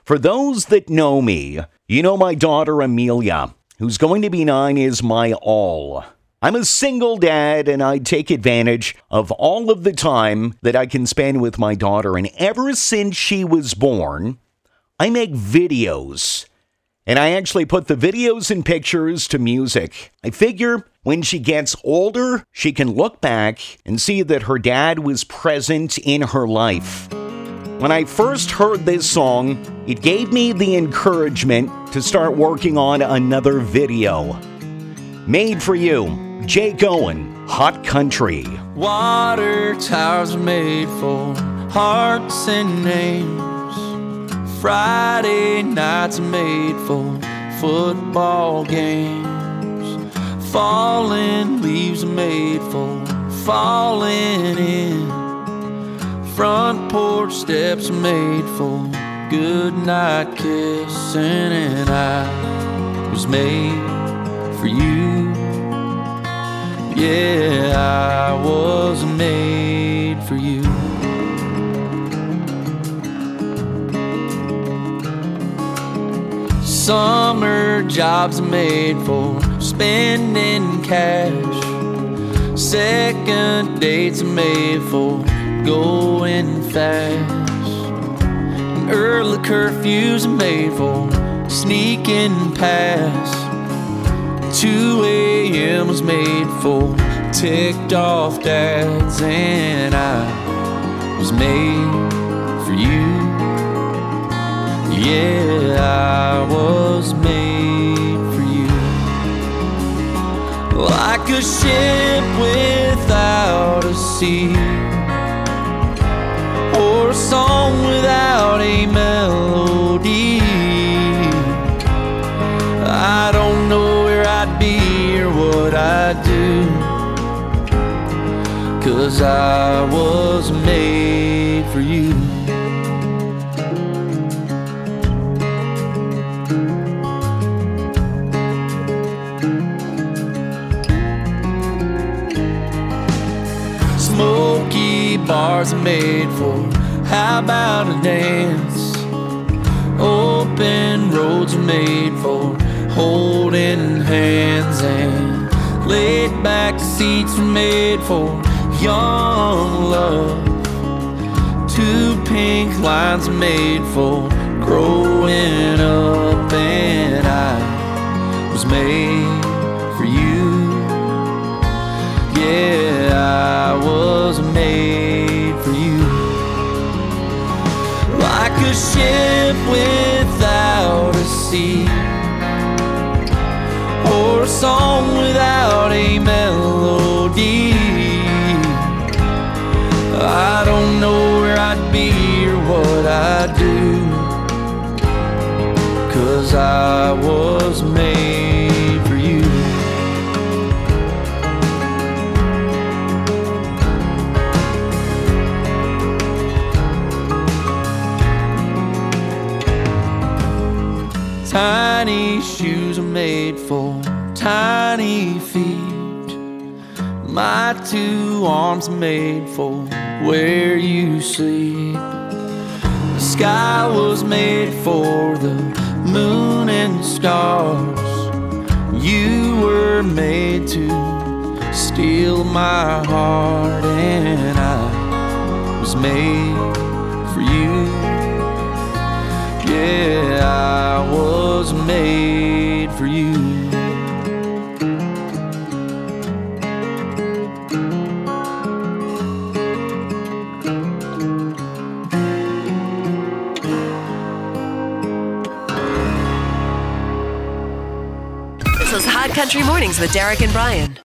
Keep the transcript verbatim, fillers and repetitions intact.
For those that know me, you know my daughter Amelia, who's going to be nine, is my all. I'm a single dad, and I take advantage of all of the time that I can spend with my daughter. And ever since she was born, I make videos. And I actually put the videos and pictures to music. I figure when she gets older, she can look back and see that her dad was present in her life. When I first heard this song, it gave me the encouragement to start working on another video. Made for you, Jake Owen, Hot Country. Water towers are made for hearts and names. Friday nights are made for football games. Falling leaves are made for falling in. Front porch steps are made for goodnight kissing. And I was made for you. Yeah, I was made for you. Summer jobs are made for spending cash. Second dates are made for going fast. And early curfews are made for sneaking past. two a.m. was made for ticked off dads. And I was made for you. Yeah, I was made for you. Like a ship without a sea, or a song without a melody. I don't know where I'd be or what I'd do, 'cause I was made for you. Smoky bars are made for how about a dance. Open roads are made for holding hands. And laid back seats are made for young love. Two pink lines are made for growing up. And I was made for you. Yeah, I was made for you. Like a ship without a sea, or a song without a melody. I don't know where I'd be or what I'd do, 'cause I was made for you. Tiny shoes are made for tiny feet. My two arms are made for where you sleep. The sky was made for the moon and stars. You were made to steal my heart. And I was made for you. Yeah, I was made for you. This is Hot Country Mornings with Derek and Brian.